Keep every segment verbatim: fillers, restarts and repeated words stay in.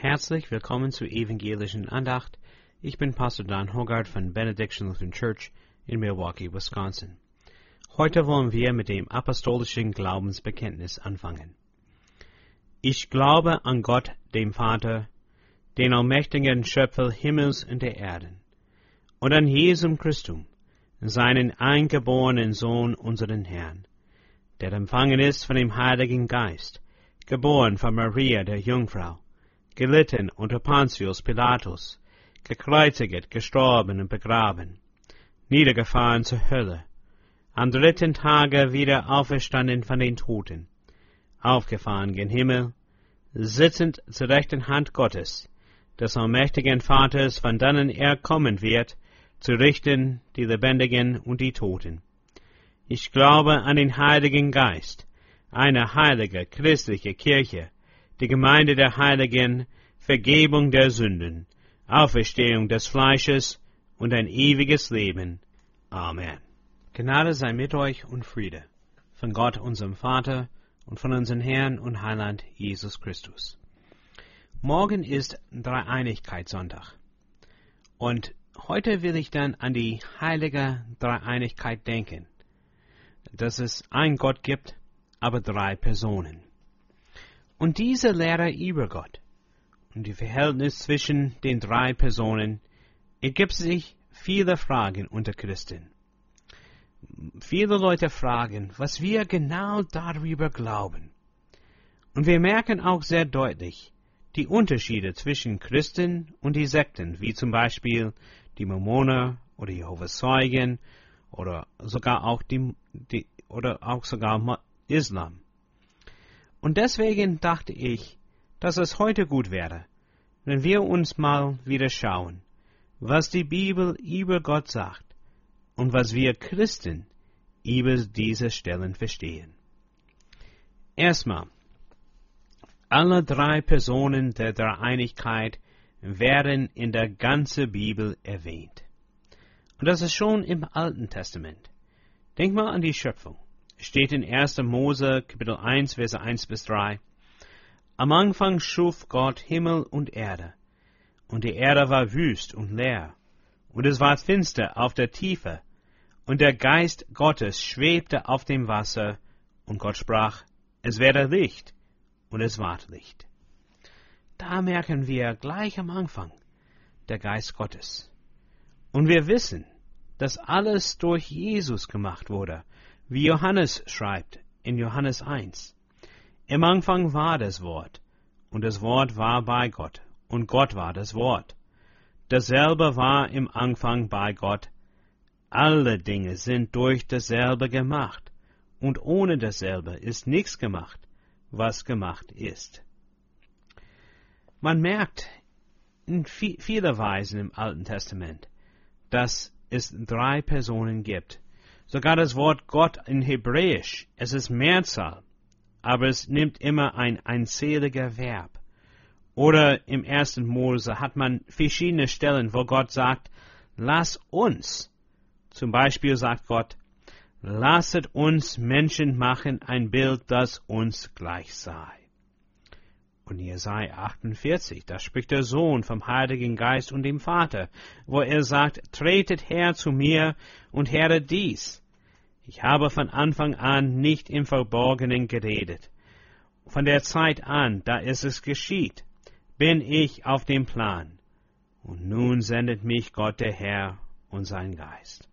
Herzlich willkommen zur evangelischen Andacht. Ich bin Pastor Dan Hoggard von Benediction Lutheran Church in Milwaukee, Wisconsin. Heute wollen wir mit dem apostolischen Glaubensbekenntnis anfangen. Ich glaube an Gott, dem Vater, den allmächtigen Schöpfer Himmels und der Erden, und an Jesum Christum, seinen eingeborenen Sohn, unseren Herrn, der empfangen ist von dem Heiligen Geist, geboren von Maria der Jungfrau, gelitten unter Pontius Pilatus, gekreuzigt, gestorben und begraben, niedergefahren zur Hölle, am dritten Tage wieder auferstanden von den Toten, aufgefahren gen Himmel, sitzend zur rechten Hand Gottes, des allmächtigen Vaters, von dannen er kommen wird, zu richten die Lebendigen und die Toten. Ich glaube an den Heiligen Geist, eine heilige, christliche Kirche, die Gemeinde der Heiligen, Vergebung der Sünden, Auferstehung des Fleisches und ein ewiges Leben. Amen. Gnade sei mit euch und Friede von Gott, unserem Vater, und von unserem Herrn und Heiland Jesus Christus. Morgen ist Dreieinigkeitssonntag. Und heute will ich dann an die heilige Dreieinigkeit denken, dass es ein Gott gibt, aber drei Personen. Und diese Lehre über Gott und die Verhältnis zwischen den drei Personen ergibt sich viele Fragen unter Christen. Viele Leute fragen, was wir genau darüber glauben. Und wir merken auch sehr deutlich die Unterschiede zwischen Christen und die Sekten, wie zum Beispiel die Mormoner oder Jehovas Zeugen oder sogar auch die, die oder auch sogar Islam. Und deswegen dachte ich, dass es heute gut wäre, wenn wir uns mal wieder schauen, was die Bibel über Gott sagt und was wir Christen über diese Stellen verstehen. Erstmal, alle drei Personen der Dreieinigkeit werden in der ganzen Bibel erwähnt. Und das ist schon im Alten Testament. Denk mal an die Schöpfung. Es steht in erster Mose, Kapitel eins, Verse eins bis drei. Am Anfang schuf Gott Himmel und Erde, und die Erde war wüst und leer, und es war finster auf der Tiefe, und der Geist Gottes schwebte auf dem Wasser, und Gott sprach, es werde Licht, und es ward Licht. Da merken wir gleich am Anfang der Geist Gottes. Und wir wissen, dass alles durch Jesus gemacht wurde, wie Johannes schreibt in Johannes eins. Im Anfang war das Wort, und das Wort war bei Gott, und Gott war das Wort. Dasselbe war im Anfang bei Gott. Alle Dinge sind durch dasselbe gemacht, und ohne dasselbe ist nichts gemacht, was gemacht ist. Man merkt in vieler Weise im Alten Testament, dass es drei Personen gibt. Sogar das Wort Gott in Hebräisch, es ist Mehrzahl, aber es nimmt immer ein einzähliger Verb. Oder im ersten Mose hat man verschiedene Stellen, wo Gott sagt, lass uns. Zum Beispiel sagt Gott, lasset uns Menschen machen ein Bild, das uns gleich sei. Und Jesaja achtundvierzig, da spricht der Sohn vom Heiligen Geist und dem Vater, wo er sagt, tretet her zu mir und höret dies. Ich habe von Anfang an nicht im Verborgenen geredet. Von der Zeit an, da ist es geschieht, bin ich auf dem Plan. Und nun sendet mich Gott der Herr und sein Geist.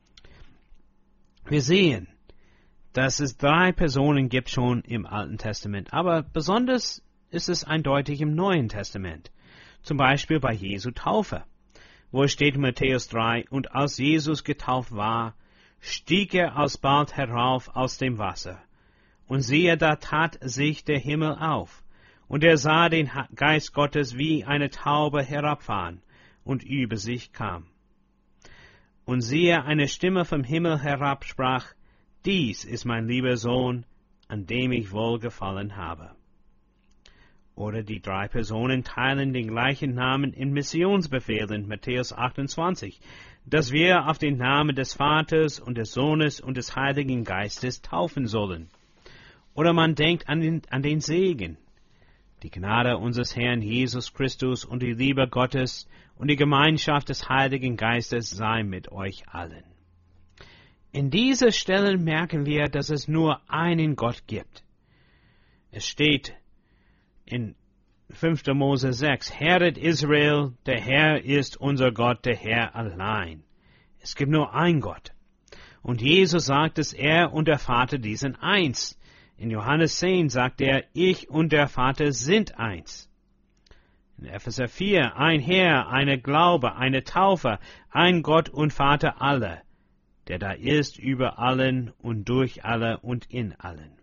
Wir sehen, dass es drei Personen gibt schon im Alten Testament, aber besonders ist es eindeutig im Neuen Testament. Zum Beispiel bei Jesu Taufe, wo es steht in Matthäus drei, und als Jesus getauft war, stieg er alsbald herauf aus dem Wasser. Und siehe, da tat sich der Himmel auf, und er sah den Geist Gottes wie eine Taube herabfahren und über sich kam. Und siehe, eine Stimme vom Himmel herab sprach, dies ist mein lieber Sohn, an dem ich wohlgefallen habe. Oder die drei Personen teilen den gleichen Namen in Missionsbefehlen, Matthäus achtundzwanzig, dass wir auf den Namen des Vaters und des Sohnes und des Heiligen Geistes taufen sollen. Oder man denkt an den, an den Segen, Die Gnade unseres Herrn Jesus Christus und die Liebe Gottes und die Gemeinschaft des Heiligen Geistes sei mit euch allen. In dieser Stelle merken wir, dass es nur einen Gott gibt. Es steht in fünfter Mose sechs, Heret Israel, der Herr ist unser Gott, der Herr allein. Es gibt nur einen Gott. Und Jesus sagt, dass er und der Vater, die sind eins. In Johannes zehn sagt er, ich und der Vater sind eins. In Epheser vier, ein Herr, eine Glaube, eine Taufe, ein Gott und Vater aller, der da ist über allen und durch alle und in allen.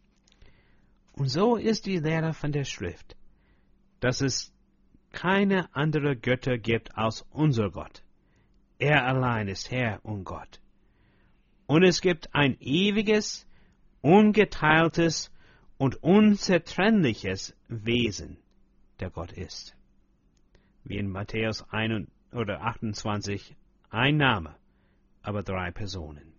Und so ist die Lehre von der Schrift, dass es keine andere Götter gibt als unser Gott. Er allein ist Herr und Gott. Und es gibt ein ewiges, ungeteiltes und unzertrennliches Wesen, der Gott ist. Wie in Matthäus eins oder achtundzwanzig, ein Name, aber drei Personen.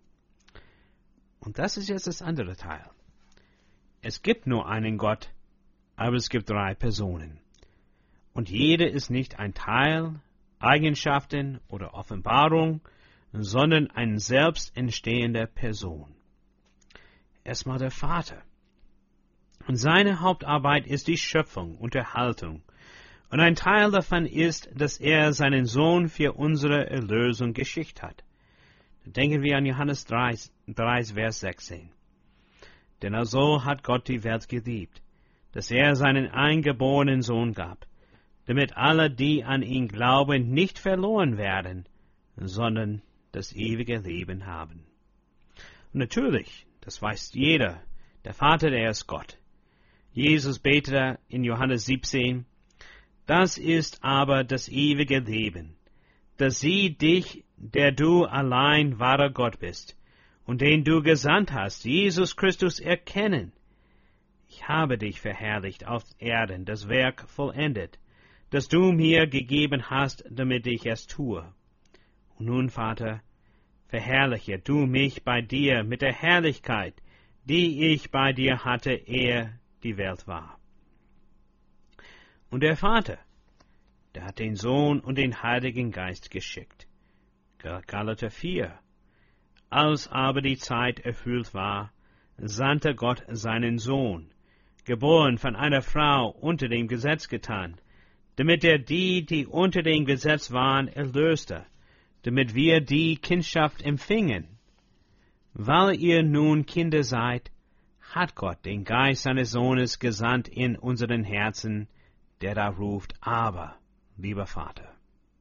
Und das ist jetzt das andere Teil. Es gibt nur einen Gott, aber es gibt drei Personen. Und jede ist nicht ein Teil, Eigenschaften oder Offenbarung, sondern eine selbst entstehende Person. Erstmal der Vater. Und seine Hauptarbeit ist die Schöpfung und Erhaltung. Und ein Teil davon ist, dass er seinen Sohn für unsere Erlösung geschickt hat. Denken wir an Johannes drei, drei Vers sechzehn. Denn also hat Gott die Welt geliebt, dass er seinen eingeborenen Sohn gab, damit alle, die an ihn glauben, nicht verloren werden, sondern das ewige Leben haben. Und natürlich, das weiß jeder, der Vater, der ist Gott. Jesus betete in Johannes siebzehn, das ist aber das ewige Leben, dass sie dich, der du allein wahrer Gott bist, und den du gesandt hast, Jesus Christus, erkennen. Ich habe dich verherrlicht auf Erden, das Werk vollendet, das du mir gegeben hast, damit ich es tue. Und nun, Vater, verherrliche du mich bei dir mit der Herrlichkeit, die ich bei dir hatte, ehe die Welt war. Und der Vater, der hat den Sohn und den Heiligen Geist geschickt. Galater vier. Als aber die Zeit erfüllt war, sandte Gott seinen Sohn, geboren von einer Frau unter dem Gesetz getan, damit er die, die unter dem Gesetz waren, erlöste, damit wir die Kindschaft empfingen. Weil ihr nun Kinder seid, hat Gott den Geist seines Sohnes gesandt in unseren Herzen, der da ruft, aber, lieber Vater.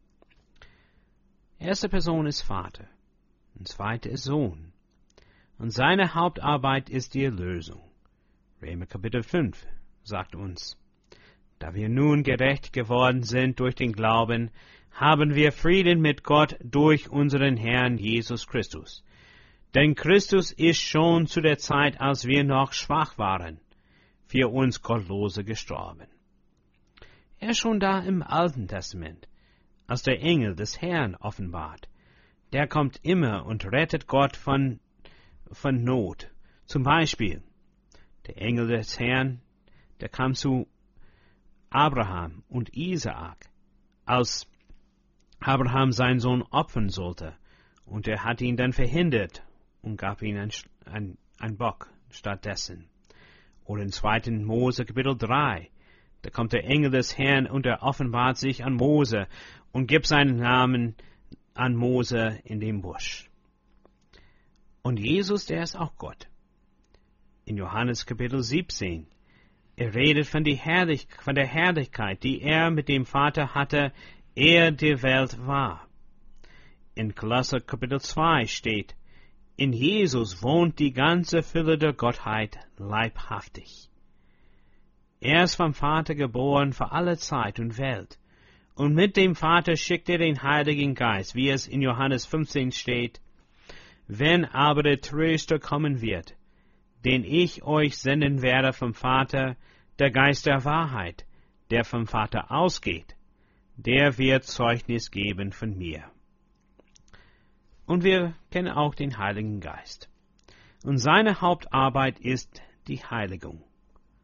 Erste Person ist Vater, und zweite ist Sohn. Und seine Hauptarbeit ist die Erlösung. Römer Kapitel fünf sagt uns, da wir nun gerecht geworden sind durch den Glauben, haben wir Frieden mit Gott durch unseren Herrn Jesus Christus. Denn Christus ist schon zu der Zeit, als wir noch schwach waren, für uns Gottlose gestorben. Er ist schon da im Alten Testament, als der Engel des Herrn offenbart. Der kommt immer und rettet Gott von, von Not. Zum Beispiel, der Engel des Herrn, der kam zu Abraham und Isaak, als Abraham seinen Sohn opfern sollte, und er hat ihn dann verhindert und gab ihm ein, ein, ein Bock stattdessen. Oder in zweiten Mose Kapitel drei, da kommt der Engel des Herrn und er offenbart sich an Mose und gibt seinen Namen an Mose in dem Busch. Und Jesus, der ist auch Gott. In Johannes Kapitel siebzehn, er redet von, die Herrlich, von der Herrlichkeit, die er mit dem Vater hatte, ehe die Welt war. In Kolosser Kapitel zwei steht, in Jesus wohnt die ganze Fülle der Gottheit leibhaftig. Er ist vom Vater geboren für alle Zeit und Welt. Und mit dem Vater schickt er den Heiligen Geist, wie es in Johannes fünfzehn steht. Wenn aber der Tröster kommen wird, den ich euch senden werde vom Vater, der Geist der Wahrheit, der vom Vater ausgeht, der wird Zeugnis geben von mir. Und wir kennen auch den Heiligen Geist. Und seine Hauptarbeit ist die Heiligung.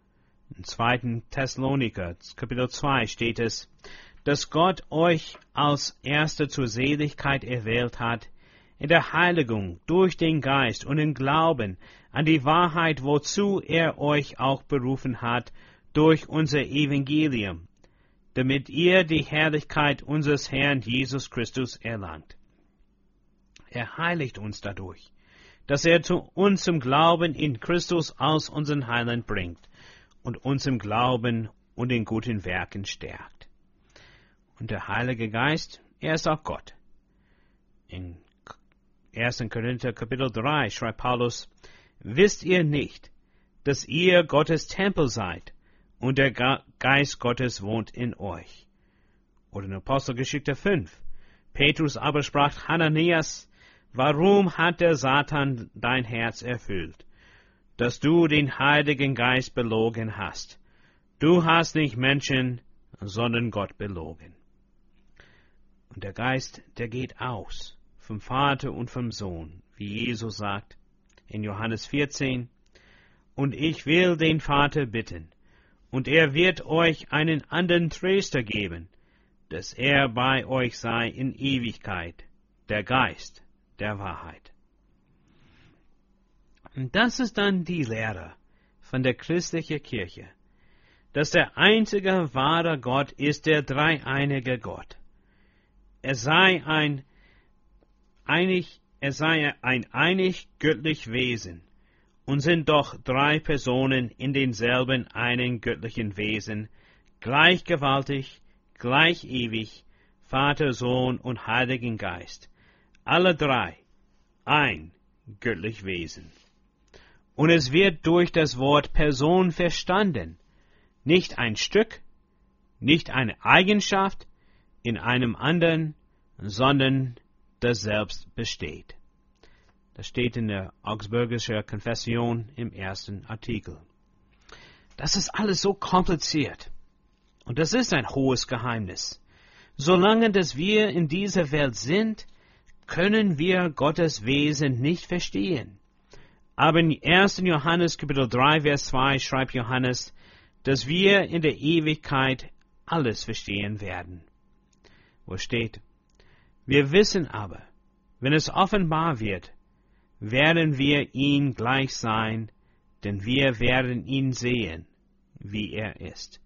Im zweiten Thessaloniker, Kapitel zwei, steht es, dass Gott euch als Erste zur Seligkeit erwählt hat, in der Heiligung durch den Geist und im Glauben an die Wahrheit, wozu er euch auch berufen hat, durch unser Evangelium, damit ihr die Herrlichkeit unseres Herrn Jesus Christus erlangt. Er heiligt uns dadurch, dass er zu uns zum Glauben in Christus als unseren Heiland bringt und uns im Glauben und in guten Werken stärkt. Und der Heilige Geist, er ist auch Gott. In ersten Korinther Kapitel drei schreibt Paulus, wisst ihr nicht, dass ihr Gottes Tempel seid und der Geist Gottes wohnt in euch? Oder in Apostelgeschichte fünf. Petrus aber sprach Hananias, warum hat der Satan dein Herz erfüllt, dass du den Heiligen Geist belogen hast? Du hast nicht Menschen, sondern Gott belogen. Und der Geist, der geht aus vom Vater und vom Sohn, wie Jesus sagt in Johannes vierzehn, und ich will den Vater bitten, und er wird euch einen anderen Tröster geben, dass er bei euch sei in Ewigkeit, der Geist der Wahrheit. Und das ist dann die Lehre von der christlichen Kirche, dass der einzige wahre Gott ist der dreieinige Gott. Er sei ein einig, er sei ein einig göttlich Wesen und sind doch drei Personen in denselben einen göttlichen Wesen, gleich gewaltig, gleich ewig, Vater, Sohn und Heiligen Geist. Alle drei ein göttlich Wesen. Und es wird durch das Wort Person verstanden, nicht ein Stück, nicht eine Eigenschaft in einem anderen, sondern das Selbst besteht. Das steht in der Augsburgischer Konfession im ersten Artikel. Das ist alles so kompliziert. Und das ist ein hohes Geheimnis. Solange dass wir in dieser Welt sind, können wir Gottes Wesen nicht verstehen. Aber in ersten Johannes Kapitel drei, Vers zwei schreibt Johannes, dass wir in der Ewigkeit alles verstehen werden. Wo steht, wir wissen aber, wenn es offenbar wird, werden wir ihn gleich sein, denn wir werden ihn sehen, wie er ist.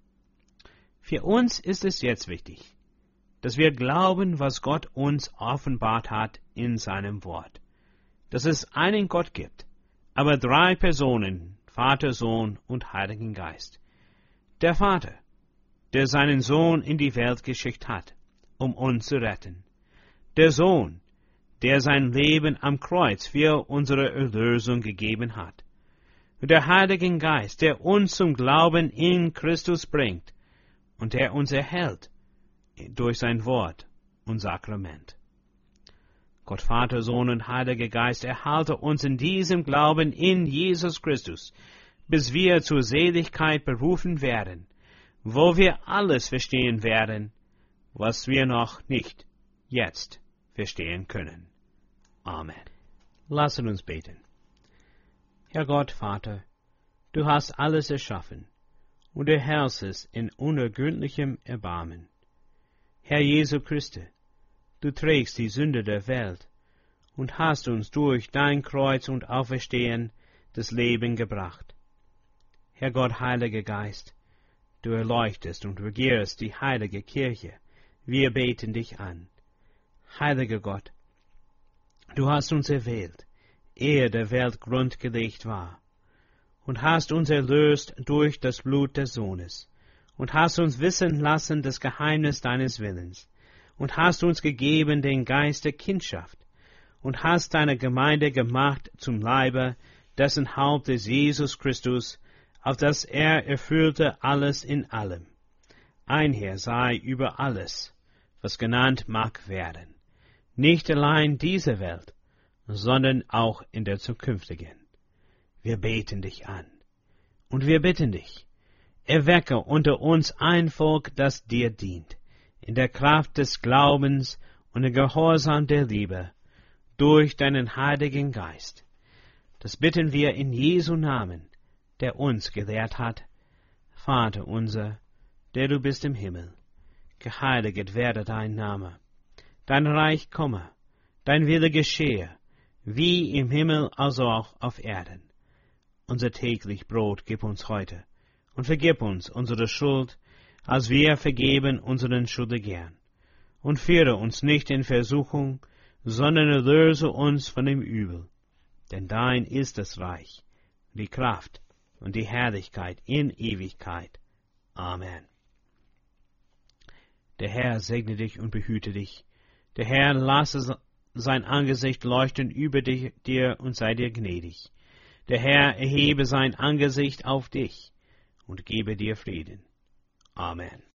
Für uns ist es jetzt wichtig, dass wir glauben, was Gott uns offenbart hat in seinem Wort. Dass es einen Gott gibt, aber drei Personen, Vater, Sohn und Heiligen Geist. Der Vater, der seinen Sohn in die Welt geschickt hat, um uns zu retten. Der Sohn, der sein Leben am Kreuz für unsere Erlösung gegeben hat. Und der Heilige Geist, der uns zum Glauben in Christus bringt und der uns erhält durch sein Wort und Sakrament. Gott Vater, Sohn und Heiliger Geist erhalte uns in diesem Glauben in Jesus Christus, bis wir zur Seligkeit berufen werden, wo wir alles verstehen werden, was wir noch nicht jetzt verstehen können. Amen. Lasset uns beten. Herr Gott, Vater, du hast alles erschaffen und erhältst es in unergründlichem Erbarmen. Herr Jesu Christi, du trägst die Sünde der Welt und hast uns durch dein Kreuz und Auferstehen das Leben gebracht. Herr Gott, Heiliger Geist, du erleuchtest und regierst die heilige Kirche. Wir beten dich an. Heiliger Gott, du hast uns erwählt, ehe der Welt Grund gelegt war, und hast uns erlöst durch das Blut des Sohnes, und hast uns wissen lassen das Geheimnis deines Willens, und hast uns gegeben den Geist der Kindschaft, und hast deine Gemeinde gemacht zum Leibe, dessen Haupt ist Jesus Christus, auf das er erfüllte alles in allem. Ein Herr sei über alles, was genannt mag werden, nicht allein diese Welt, sondern auch in der zukünftigen. Wir beten dich an, und wir bitten dich, erwecke unter uns ein Volk, das dir dient, in der Kraft des Glaubens und im Gehorsam der Liebe, durch deinen Heiligen Geist. Das bitten wir in Jesu Namen, der uns gelehrt hat, Vater unser, der du bist im Himmel, geheiliget werde dein Name. Dein Reich komme, dein Wille geschehe, wie im Himmel also auch auf Erden. Unser täglich Brot gib uns heute, und vergib uns unsere Schuld, als wir vergeben unseren Schuldigern. Und führe uns nicht in Versuchung, sondern erlöse uns von dem Übel. Denn dein ist das Reich, die Kraft und die Herrlichkeit in Ewigkeit. Amen. Der Herr segne dich und behüte dich. Der Herr lasse sein Angesicht leuchten über dich, dir und sei dir gnädig. Der Herr erhebe sein Angesicht auf dich und gebe dir Frieden. Amen.